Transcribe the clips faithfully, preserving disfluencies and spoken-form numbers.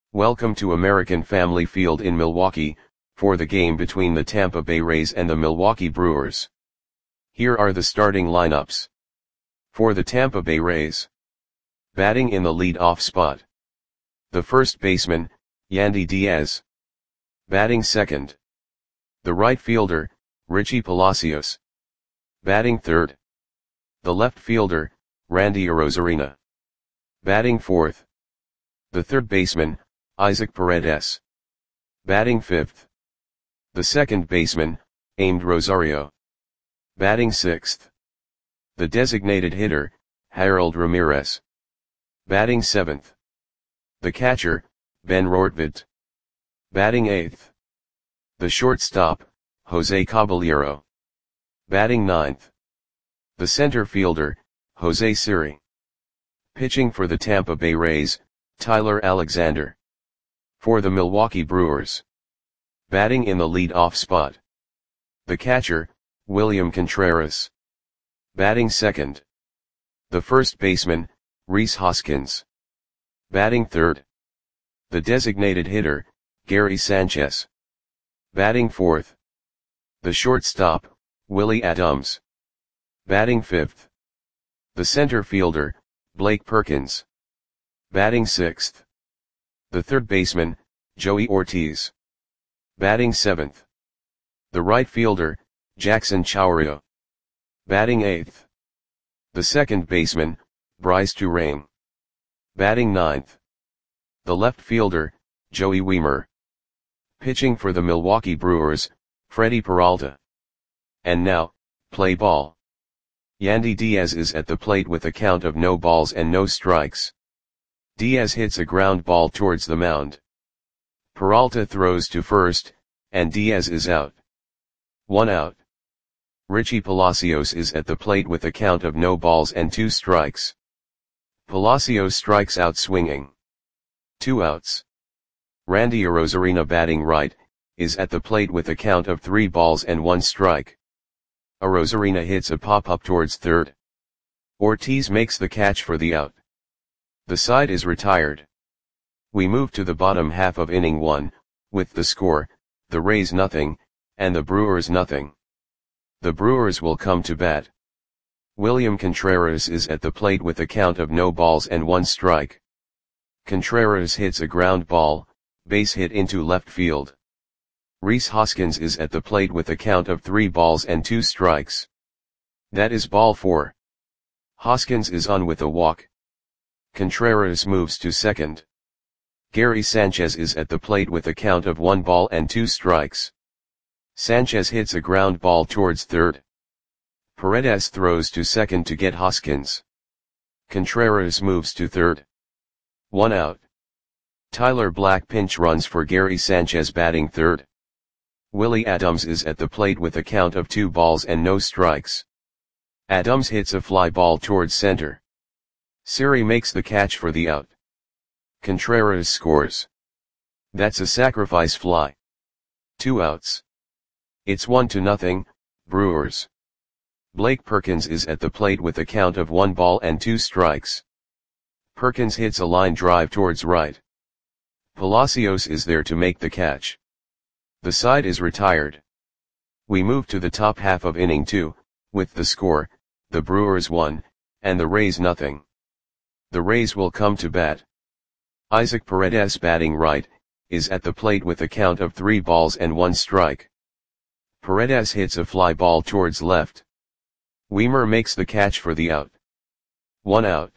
Welcome to American Family Field in Milwaukee, for the game between the Tampa Bay Rays and the Milwaukee Brewers. Here are the starting lineups. For the Tampa Bay Rays. Batting in the lead-off spot. The first baseman, Yandy Diaz. Batting second. The right fielder, Richie Palacios. Batting third. The left fielder, Randy Arozarena. Batting fourth. The third baseman, Isaac Paredes. Batting fifth. The second baseman, Amed Rosario. Batting sixth. The designated hitter, Harold Ramirez. Batting seventh. The catcher, Ben Rortvedt. Batting eighth. The shortstop, Jose Caballero. Batting ninth. The center fielder, Jose Siri. Pitching for the Tampa Bay Rays, Tyler Alexander. For the Milwaukee Brewers. Batting in the lead-off spot. The catcher, William Contreras. Batting second. The first baseman, Rhys Hoskins. Batting third. The designated hitter, Gary Sanchez. Batting fourth. The shortstop, Willie Adams. Batting fifth. The center fielder, Blake Perkins. Batting sixth. The third baseman, Joey Ortiz. Batting seventh. The right fielder, Jackson Chourio. Batting eighth. The second baseman, Bryce Turang. Batting ninth. The left fielder, Joey Wiemer. Pitching for the Milwaukee Brewers, Freddie Peralta. And now, play ball. Yandy Diaz is at the plate with a count of no balls and no strikes. Diaz hits a ground ball towards the mound. Peralta throws to first, and Diaz is out. One out. Richie Palacios is at the plate with a count of no balls and two strikes. Palacios strikes out swinging. Two outs. Randy Arozarena, batting right, is at the plate with a count of three balls and one strike. Arozarena hits a pop-up towards third. Ortiz makes the catch for the out. The side is retired. We move to the bottom half of inning one, with the score, the Rays nothing, and the Brewers nothing. The Brewers will come to bat. William Contreras is at the plate with a count of no balls and one strike. Contreras hits a ground ball, base hit into left field. Rhys Hoskins is at the plate with a count of three balls and two strikes. That is ball four. Hoskins is on with a walk. Contreras moves to second. Gary Sanchez is at the plate with a count of one ball and two strikes. Sanchez hits a ground ball towards third. Paredes throws to second to get Hoskins. Contreras moves to third. One out. Tyler Black pinch runs for Gary Sanchez, batting third. Willie Adams is at the plate with a count of two balls and no strikes. Adams hits a fly ball towards center. Siri makes the catch for the out. Contreras scores. That's a sacrifice fly. Two outs. It's one to nothing, Brewers. Blake Perkins is at the plate with a count of one ball and two strikes. Perkins hits a line drive towards right. Palacios is there to make the catch. The side is retired. We move to the top half of inning two, with the score, the Brewers one, and the Rays nothing. The Rays will come to bat. Isaac Paredes, batting right, is at the plate with a count of three balls and one strike. Paredes hits a fly ball towards left. Wiemer makes the catch for the out. One out.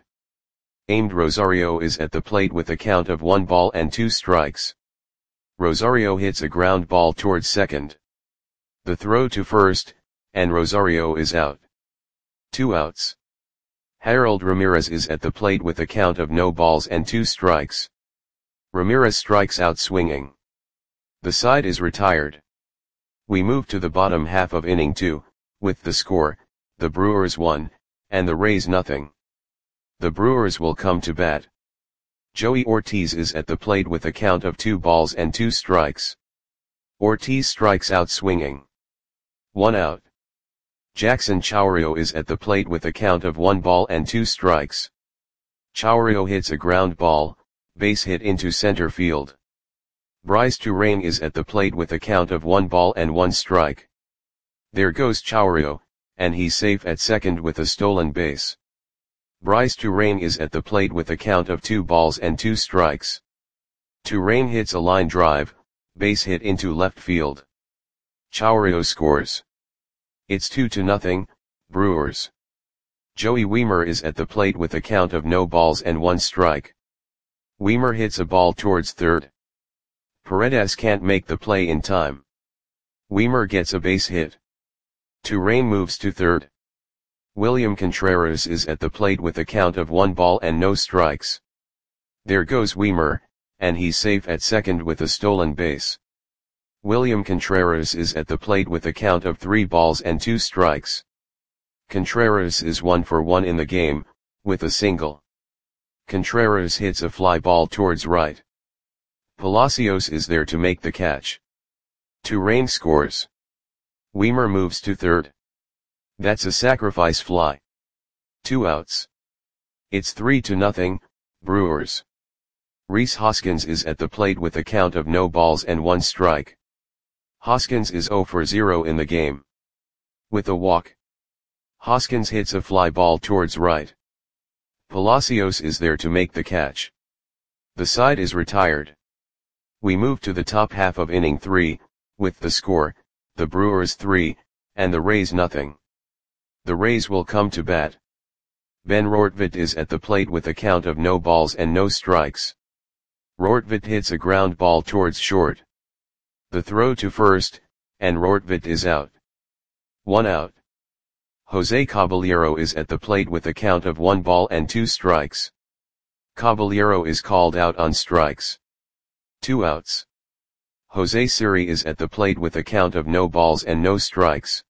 Amed Rosario is at the plate with a count of one ball and two strikes. Rosario hits a ground ball towards second. The throw to first, and Rosario is out. Two outs. Harold Ramirez is at the plate with a count of no balls and two strikes. Ramirez strikes out swinging. The side is retired. We move to the bottom half of inning two, with the score, the Brewers one, and the Rays nothing. The Brewers will come to bat. Joey Ortiz is at the plate with a count of two balls and two strikes. Ortiz strikes out swinging. One out. Jackson Chourio is at the plate with a count of one ball and two strikes. Chourio hits a ground ball, base hit into center field. Brice Turang is at the plate with a count of one ball and one strike. There goes Chourio, and he's safe at second with a stolen base. Brice Turang is at the plate with a count of two balls and two strikes. Turang hits a line drive, base hit into left field. Chourio scores. It's two to nothing, Brewers. Joey Wiemer is at the plate with a count of no balls and one strike. Wiemer hits a ball towards third. Paredes can't make the play in time. Wiemer gets a base hit. Turang moves to third. William Contreras is at the plate with a count of one ball and no strikes. There goes Wiemer, and he's safe at second with a stolen base. William Contreras is at the plate with a count of three balls and two strikes. Contreras is one for one in the game, with a single. Contreras hits a fly ball towards right. Palacios is there to make the catch. Turang scores. Wiemer moves to third. That's a sacrifice fly. Two outs. It's three to nothing, Brewers. Rhys Hoskins is at the plate with a count of no balls and one strike. Hoskins is zero for zero in the game. With a walk. Hoskins hits a fly ball towards right. Palacios is there to make the catch. The side is retired. We move to the top half of inning three, with the score, the Brewers three, and the Rays nothing. The Rays will come to bat. Ben Rortvedt is at the plate with a count of no balls and no strikes. Rortvedt hits a ground ball towards short. The throw to first, and Rortvedt is out. One out. Jose Caballero is at the plate with a count of one ball and two strikes. Caballero is called out on strikes. Two outs. Jose Siri is at the plate with a count of no balls and no strikes.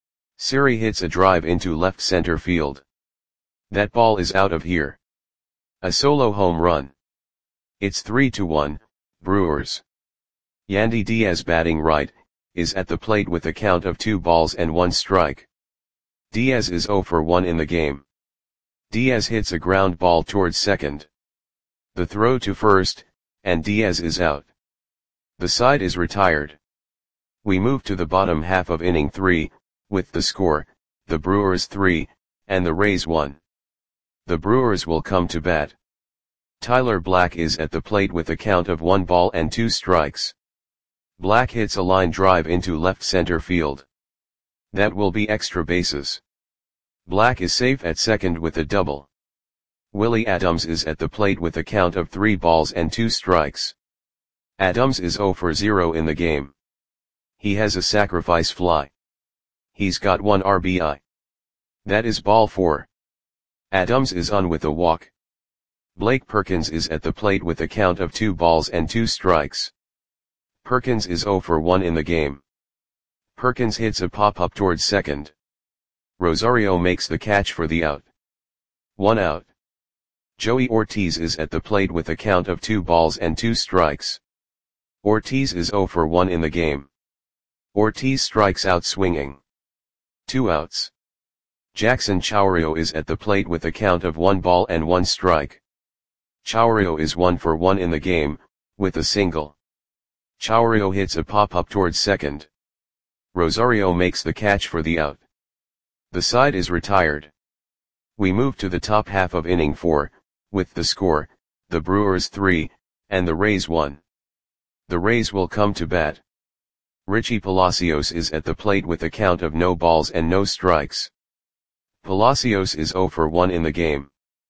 Siri hits a drive into left center field. That ball is out of here. A solo home run. It's three to one, Brewers. Yandy Diaz, batting right, is at the plate with a count of two balls and one strike. Diaz is zero for one in the game. Diaz hits a ground ball towards second. The throw to first, and Diaz is out. The side is retired. We move to the bottom half of inning three, with the score, the Brewers three, and the Rays one. The Brewers will come to bat. Tyler Black is at the plate with a count of one ball and two strikes. Black hits a line drive into left center field. That will be extra bases. Black is safe at second with a double. Willie Adams is at the plate with a count of three balls and two strikes. Adams is zero for zero in the game. He has a sacrifice fly. He's got one R B I. That is ball four. Adams is on with a walk. Blake Perkins is at the plate with a count of two balls and two strikes. Perkins is zero for one in the game. Perkins hits a pop-up towards second. Rosario makes the catch for the out. One out. Joey Ortiz is at the plate with a count of two balls and two strikes. Ortiz is zero for one in the game. Ortiz strikes out swinging. Two outs. Jackson Chourio is at the plate with a count of one ball and one strike. Chourio is one for one in the game, with a single. Chourio hits a pop-up towards second. Rosario makes the catch for the out. The side is retired. We move to the top half of inning four, with the score, the Brewers three, and the Rays one. The Rays will come to bat. Richie Palacios is at the plate with a count of no balls and no strikes. Palacios is zero for one in the game.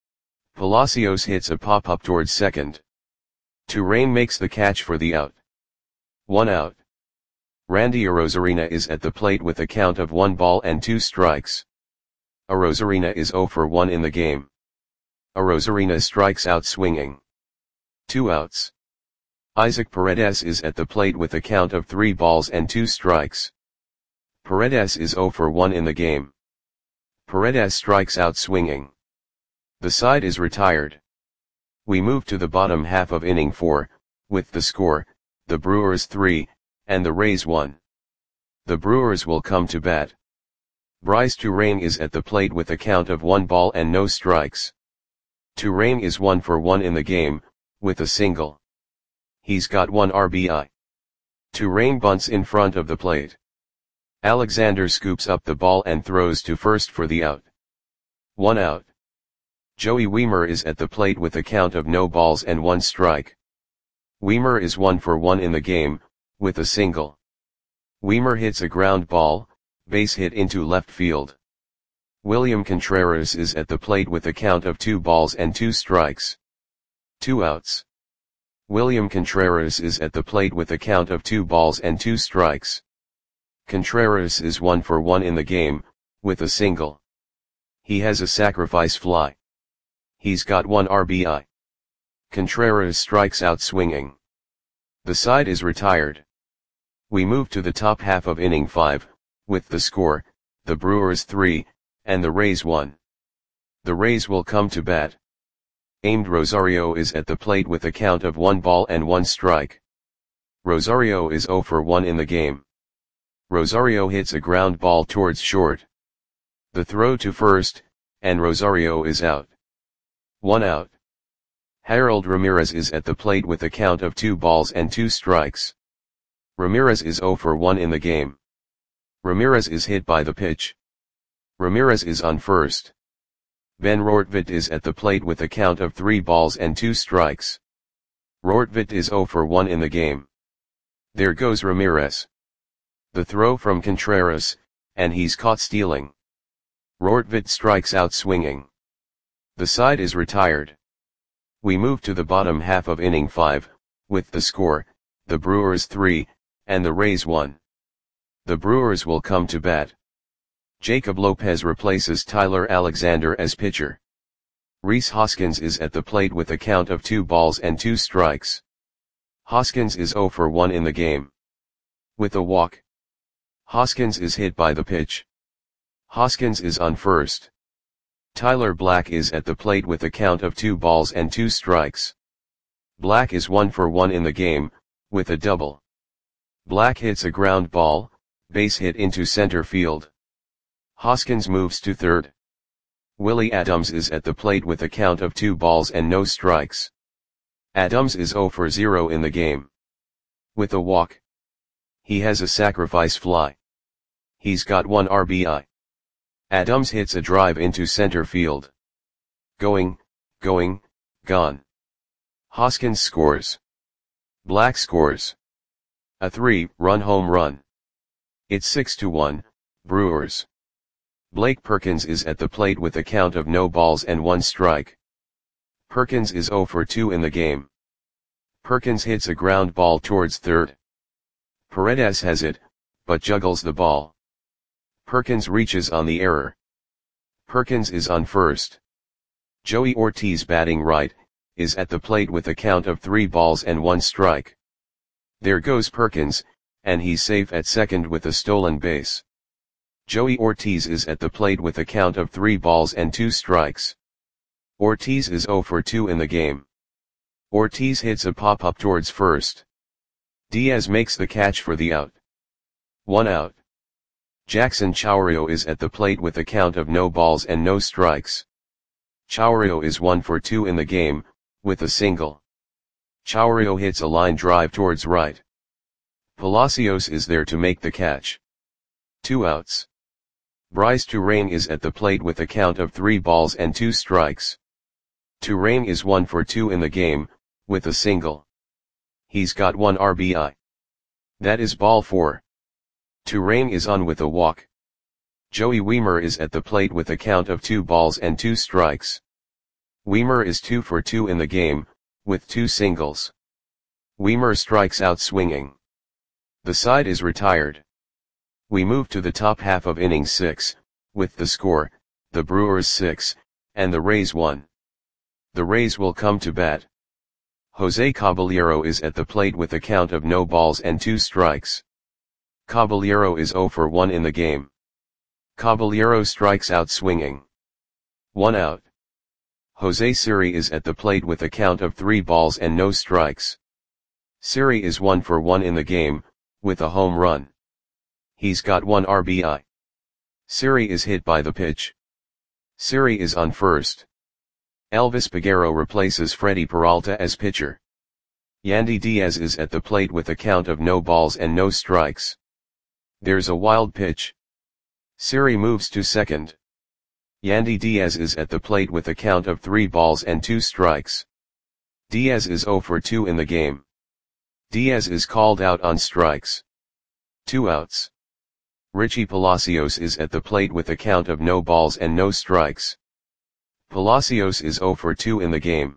Palacios hits a pop-up towards second. Turang makes the catch for the out. One out. Randy Arozarena is at the plate with a count of one ball and two strikes. Arozarena is zero for one in the game. Arozarena strikes out swinging. Two outs. Isaac Paredes is at the plate with a count of three balls and two strikes. Paredes is zero for one in the game. Paredes strikes out swinging. The side is retired. We move to the bottom half of inning four, with the score, the Brewers three, and the Rays one. The Brewers will come to bat. Brice Turang is at the plate with a count of one ball and no strikes. Turang is one for one in the game, with a single. He's got one R B I. Turang bunts in front of the plate. Alexander scoops up the ball and throws to first for the out. One out. Joey Wiemer is at the plate with a count of no balls and one strike. Wiemer is one for one in the game, with a single. Wiemer hits a ground ball, base hit into left field. William Contreras is at the plate with a count of two balls and two strikes. Two outs. William Contreras is at the plate with a count of two balls and two strikes. Contreras is one for one in the game, with a single. He has a sacrifice fly. He's got one R B I. Contreras strikes out swinging. The side is retired. We move to the top half of inning five, with the score, the Brewers three, and the Rays one. The Rays will come to bat. Aimed Rosario is at the plate with a count of one ball and one strike. Rosario is zero for one in the game. Rosario hits a ground ball towards short. The throw to first, and Rosario is out. One out. Harold Ramirez is at the plate with a count of two balls and two strikes. Ramirez is zero for one in the game. Ramirez is hit by the pitch. Ramirez is on first. Ben Rortvedt is at the plate with a count of three balls and two strikes. Rortvedt is zero for one in the game. There goes Ramirez. The throw from Contreras, and he's caught stealing. Rortvedt strikes out swinging. The side is retired. We move to the bottom half of inning five, with the score, the Brewers three, and the Rays one. The Brewers will come to bat. Jacob Lopez replaces Tyler Alexander as pitcher. Rhys Hoskins is at the plate with a count of two balls and two strikes. Hoskins is zero for one in the game. With a walk. Hoskins is hit by the pitch. Hoskins is on first. Tyler Black is at the plate with a count of two balls and two strikes. Black is one for one in the game, with a double. Black hits a ground ball, base hit into center field. Hoskins moves to third. Willie Adams is at the plate with a count of two balls and no strikes. Adams is zero for zero in the game. With a walk. He has a sacrifice fly. He's got one R B I. Adams hits a drive into center field. Going, going, gone. Hoskins scores. Black scores. A three-run home run. It's six to one, Brewers. Blake Perkins is at the plate with a count of no balls and one strike. Perkins is zero for two in the game. Perkins hits a ground ball towards third. Paredes has it, but juggles the ball. Perkins reaches on the error. Perkins is on first. Joey Ortiz, batting right, is at the plate with a count of three balls and one strike. There goes Perkins, and he's safe at second with a stolen base. Joey Ortiz is at the plate with a count of three balls and two strikes. Ortiz is zero for two in the game. Ortiz hits a pop-up towards first. Diaz makes the catch for the out. One out. Jackson Chourio is at the plate with a count of no balls and no strikes. Chourio is one for two in the game, with a single. Chourio hits a line drive towards right. Palacios is there to make the catch. Two outs. Bryce Turang is at the plate with a count of three balls and two strikes. Turang is one for two in the game, with a single. He's got one R B I. That is ball four. Turang is on with a walk. Joey Wiemer is at the plate with a count of two balls and two strikes. Wiemer is two for two in the game, with two singles. Wiemer strikes out swinging. The side is retired. We move to the top half of inning six, with the score, the Brewers six, and the Rays one. The Rays will come to bat. Jose Caballero is at the plate with a count of no balls and two strikes. Caballero is zero for one in the game. Caballero strikes out swinging. One out. Jose Siri is at the plate with a count of three balls and no strikes. Siri is one for one in the game, with a home run. He's got one R B I. Siri is hit by the pitch. Siri is on first. Elvis Peguero replaces Freddy Peralta as pitcher. Yandy Diaz is at the plate with a count of no balls and no strikes. There's a wild pitch. Siri moves to second. Yandy Diaz is at the plate with a count of three balls and two strikes. Diaz is zero for two in the game. Diaz is called out on strikes. Two outs. Richie Palacios is at the plate with a count of no balls and no strikes. Palacios is zero for two in the game.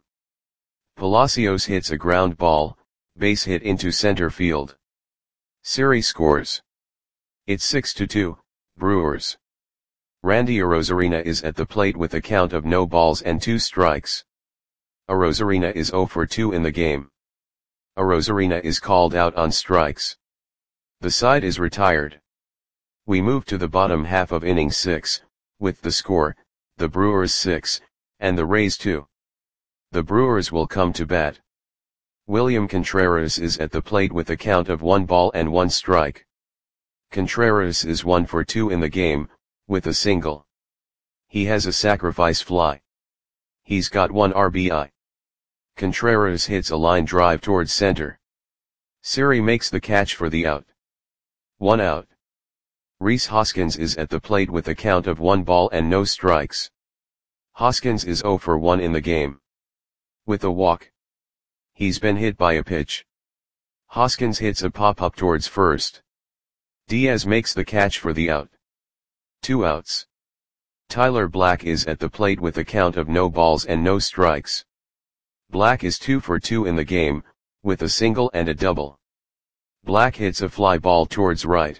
Palacios hits a ground ball, base hit into center field. Siri scores. It's six to two, Brewers. Randy Arozarena is at the plate with a count of no balls and two strikes. Arozarena is zero for two in the game. Arozarena is called out on strikes. The side is retired. We move to the bottom half of inning six, with the score, the Brewers six, and the Rays two. The Brewers will come to bat. William Contreras is at the plate with a count of one ball and one strike. Contreras is one for two in the game, with a single. He has a sacrifice fly. He's got one R B I. Contreras hits a line drive towards center. Siri makes the catch for the out. One out. Rhys Hoskins is at the plate with a count of one ball and no strikes. Hoskins is zero for one in the game. With a walk. He's been hit by a pitch. Hoskins hits a pop-up towards first. Diaz makes the catch for the out. Two outs. Tyler Black is at the plate with a count of no balls and no strikes. Black is two for two in the game, with a single and a double. Black hits a fly ball towards right.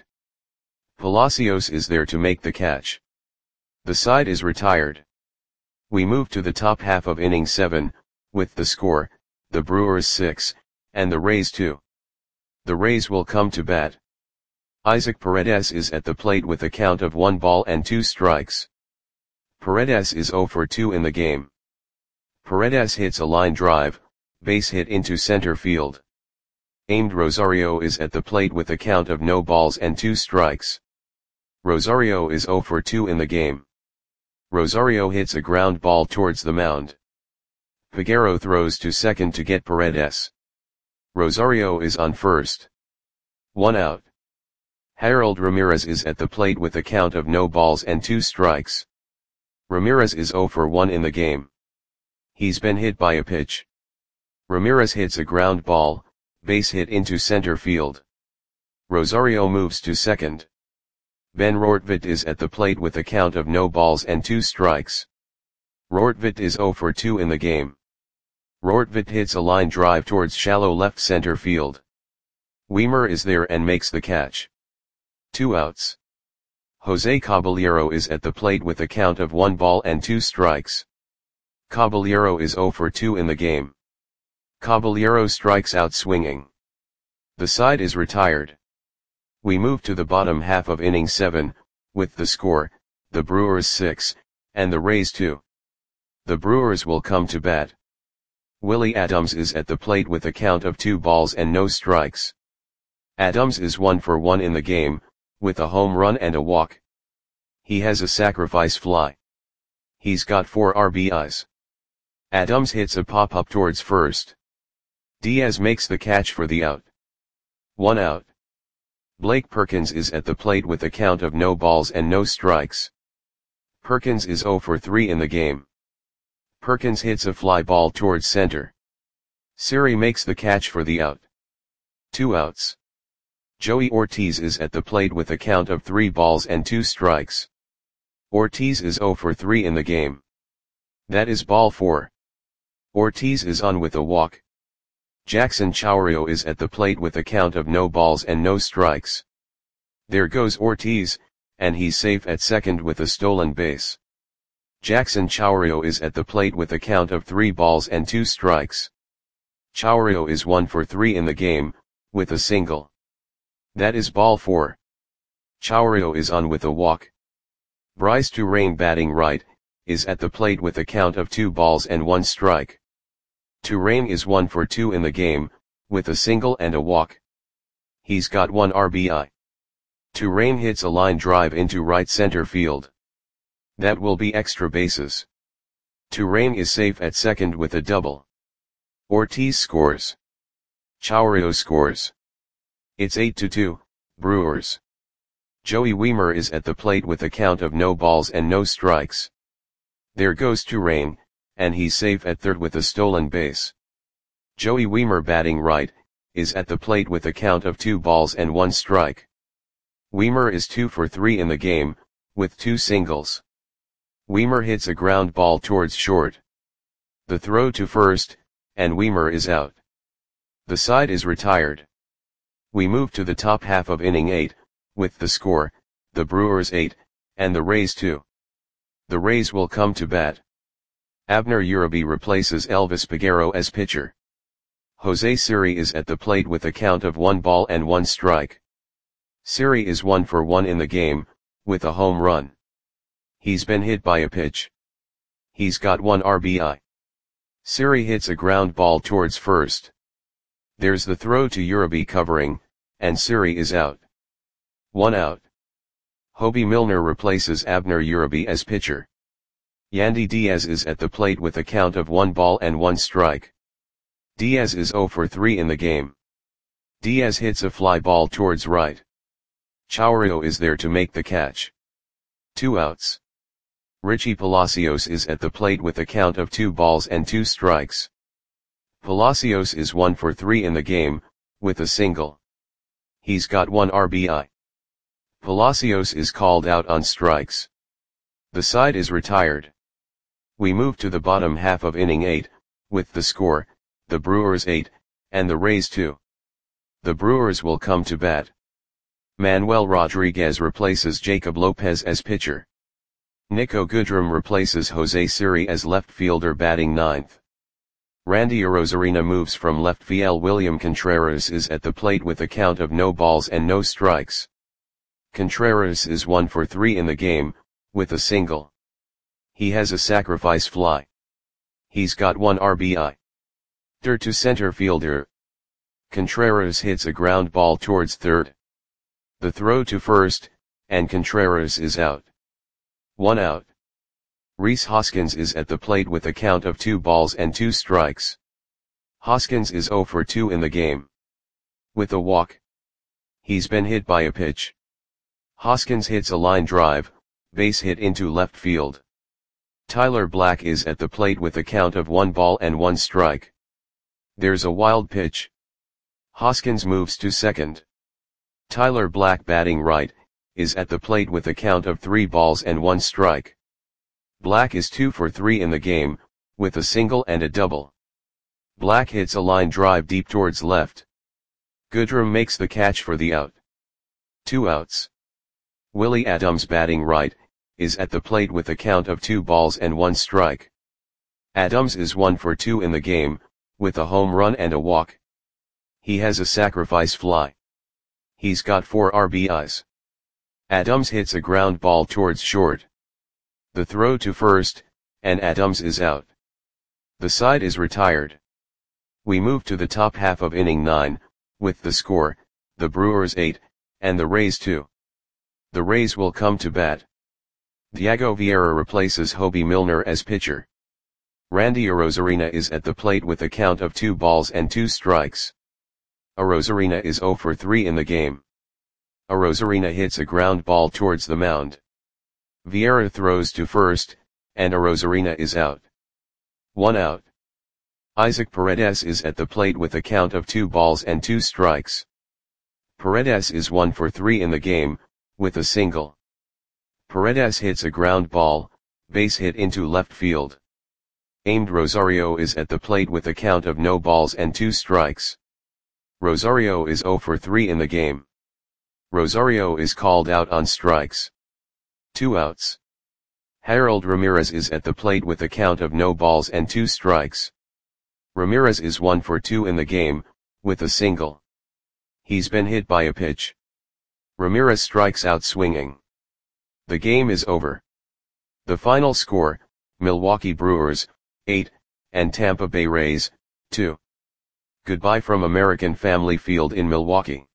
Palacios is there to make the catch. The side is retired. We move to the top half of inning seven, with the score, the Brewers six, and the Rays two. The Rays will come to bat. Isaac Paredes is at the plate with a count of one ball and two strikes. Paredes is zero for two in the game. Paredes hits a line drive, base hit into center field. Aimed Rosario is at the plate with a count of no balls and two strikes. Rosario is zero for two in the game. Rosario hits a ground ball towards the mound. Peguero throws to second to get Paredes. Rosario is on first. One out. Harold Ramirez is at the plate with a count of no balls and two strikes. Ramirez is zero for one in the game. He's been hit by a pitch. Ramirez hits a ground ball, base hit into center field. Rosario moves to second. Ben Rortvedt is at the plate with a count of no balls and two strikes. Rortvedt is zero for two in the game. Rortvedt hits a line drive towards shallow left center field. Weimer is there and makes the catch. Two outs. Jose Caballero is at the plate with a count of one ball and two strikes. Caballero is zero for two in the game. Caballero strikes out swinging. The side is retired. We move to the bottom half of inning seven, with the score, the Brewers six, and the Rays two. The Brewers will come to bat. Willie Adams is at the plate with a count of two balls and no strikes. Adams is one for one in the game, with a home run and a walk. He has a sacrifice fly. He's got four R B Is. Adams hits a pop-up towards first. Diaz makes the catch for the out. One out. Blake Perkins is at the plate with a count of no balls and no strikes. Perkins is zero for three in the game. Perkins hits a fly ball towards center. Siri makes the catch for the out. Two outs. Joey Ortiz is at the plate with a count of three balls and two strikes. Ortiz is zero for three in the game. That is ball four. Ortiz is on with a walk. Jackson Chourio is at the plate with a count of no balls and no strikes. There goes Ortiz, and he's safe at second with a stolen base. Jackson Chourio is at the plate with a count of three balls and two strikes. Chourio is one for three in the game, with a single. That is ball four. Chourio is on with a walk. Bryce Turang, batting right, is at the plate with a count of two balls and one strike. Turang is one for two in the game, with a single and a walk. He's got one R B I. Turang hits a line drive into right center field. That will be extra bases. Turang is safe at second with a double. Ortiz scores. Chourio scores. It's eight to two, Brewers. Joey Wiemer is at the plate with a count of no balls and no strikes. There goes Turang, and he's safe at third with a stolen base. Joey Wiemer batting right, is at the plate with a count of two balls and one strike. Wiemer is two for three in the game, with two singles. Wiemer hits a ground ball towards short. The throw to first, and Wiemer is out. The side is retired. We move to the top half of inning eight, with the score, the Brewers eight, and the Rays two. The Rays will come to bat. Abner Uribe replaces Elvis Peguero as pitcher. Jose Siri is at the plate with a count of one ball and one strike. Siri is one for one in the game, with a home run. He's been hit by a pitch. He's got one R B I. Siri hits a ground ball towards first. There's the throw to Uribe covering, and Siri is out. One out. Hobie Milner replaces Abner Uribe as pitcher. Yandy Diaz is at the plate with a count of one ball and one strike. Diaz is zero for three in the game. Diaz hits a fly ball towards right. Chourio is there to make the catch. Two outs. Richie Palacios is at the plate with a count of two balls and two strikes. Palacios is one for three in the game, with a single. He's got one R B I. Palacios is called out on strikes. The side is retired. We move to the bottom half of inning eight, with the score, the Brewers eight, and the Rays two. The Brewers will come to bat. Manuel Rodriguez replaces Jacob Lopez as pitcher. Nico Goodrum replaces Jose Siri as left fielder batting ninth. Randy Arozarena moves from left field. William Contreras is at the plate with a count of no balls and no strikes. Contreras is one for three in the game, with a single. He has a sacrifice fly. He's got one R B I. Dirt to center fielder. Contreras hits a ground ball towards third. The throw to first, and Contreras is out. One out. Rhys Hoskins is at the plate with a count of two balls and two strikes. Hoskins is zero for two in the game. With a walk. He's been hit by a pitch. Hoskins hits a line drive, base hit into left field. Tyler Black is at the plate with a count of one ball and one strike. There's a wild pitch. Hoskins moves to second. Tyler Black batting right, is at the plate with a count of three balls and one strike. Black is two for three in the game, with a single and a double. Black hits a line drive deep towards left. Goodrum makes the catch for the out. Two outs. Willie Adams batting right, is at the plate with a count of two balls and one strike. Adams is one for two in the game, with a home run and a walk. He has a sacrifice fly. He's got four R B Is. Adams hits a ground ball towards short. The throw to first, and Adams is out. The side is retired. We move to the top half of inning nine, with the score, the Brewers eight, and the Rays two. The Rays will come to bat. Diego Vieira replaces Hobie Milner as pitcher. Randy Arozarena is at the plate with a count of two balls and two strikes. Arozarena is zero for three in the game. Arozarena hits a ground ball towards the mound. Vieira throws to first, and Arozarena is out. One out. Isaac Paredes is at the plate with a count of two balls and two strikes. Paredes is one for three in the game, with a single. Paredes hits a ground ball, base hit into left field. Aimed Rosario is at the plate with a count of no balls and two strikes. Rosario is zero for three in the game. Rosario is called out on strikes. Two outs. Harold Ramirez is at the plate with a count of no balls and two strikes. Ramirez is one for two in the game, with a single. He's been hit by a pitch. Ramirez strikes out swinging. The game is over. The final score, Milwaukee Brewers, eight, and Tampa Bay Rays, two. Goodbye from American Family Field in Milwaukee.